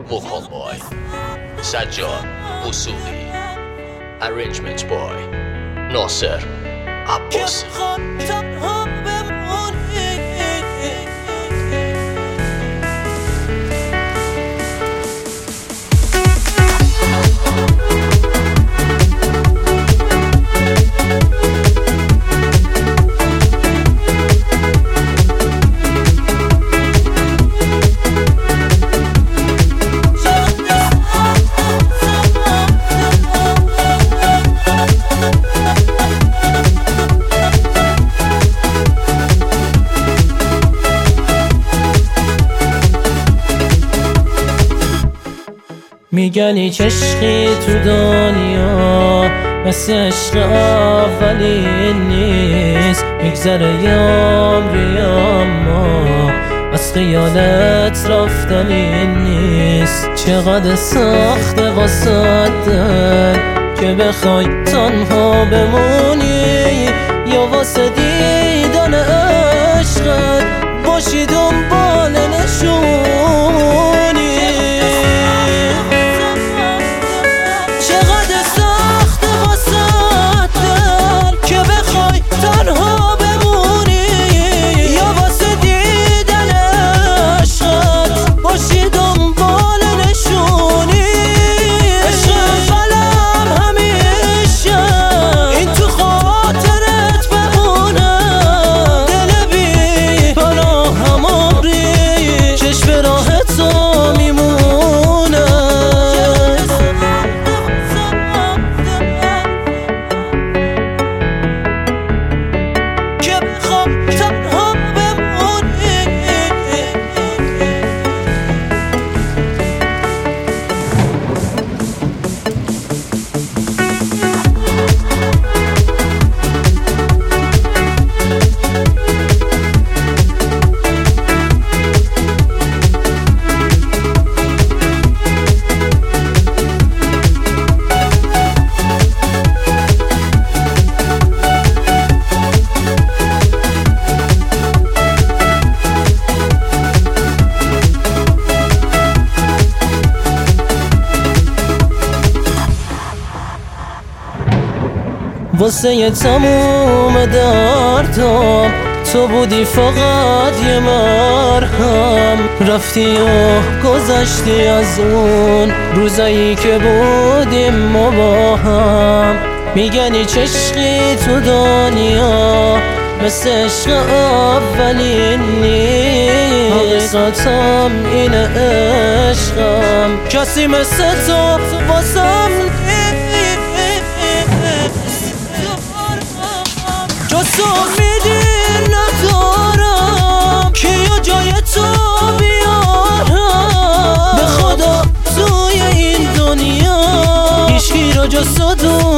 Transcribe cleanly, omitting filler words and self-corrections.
Vocal boy سجاد وصولی. Arrangement boy ناصر عباسی. میگن هیچ عشقی تو دنیا مثل عشق اولین نیست. میگذره عمری اما از خیالت رفتنی نیست. چقدر سخته واسه دل که بخوای تنها بمونی یا واسه دیدن عشقت باشی دنبال نشونی. واسه یه تموم دردم تو بودی فقط یه مرهم. رفتی و گذشتی از اون روزایی که بودیم ما با هم. میگن هیچ عشقی تو دنیا مثل عشق اولین نیست. حقیقتم اینه عشقم کسی مثل تو واسم جز امیدی ندارم که یا جای تو بیارم. به خدا توی این دنیا هیچکی را جز تو